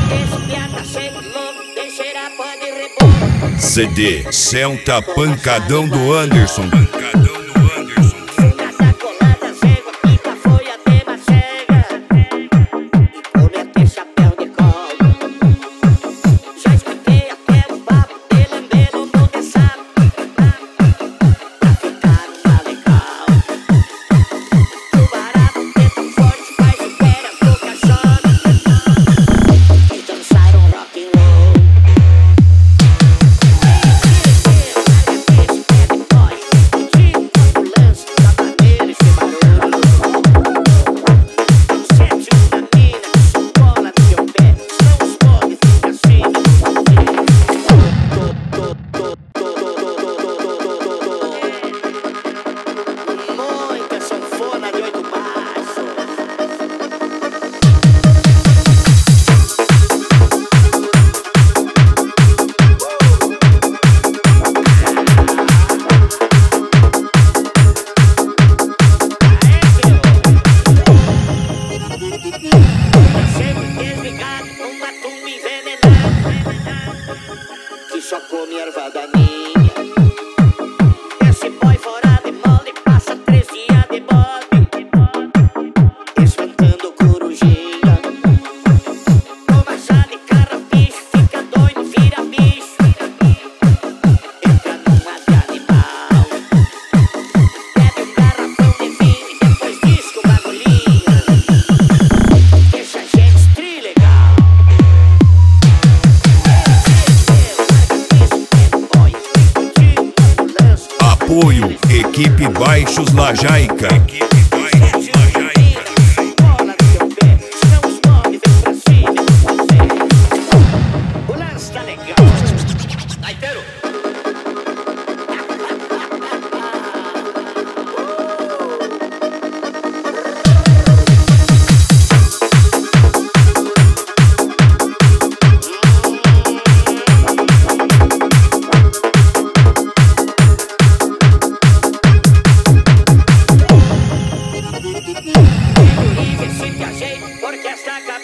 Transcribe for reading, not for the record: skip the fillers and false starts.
Esse piata sempre louco, tem cheirar pó de reboco. CD, senta pancadão do Anderson. Cada colada, cego, pica, folha, tema, cega. E cometer chapéu de cola. Já expliquei até o papo de lamber no dessado. Pra ficar numa legal. O barato é tão forte, faz o pé na boca chora. E dançaram rock and roll. Muita sanfona de 8 baixos. Sempre desligado, um atum envenenado que só come erva daninha. Esse boy fora de molde passa 3 dias de bode, espantando corujinha. Toma chá de carrapicho, fica doido, vira bicho. Entra numa de animal. Bebe um garrafão de vinho e depois diz que o bagulhinho deixa a gente trilegal. Apoio, Equipe Baixos Lajaica. Bola no teu pé, não os move, vem pra cima com você. O lance tá legal. Gaiteiro. Porque esta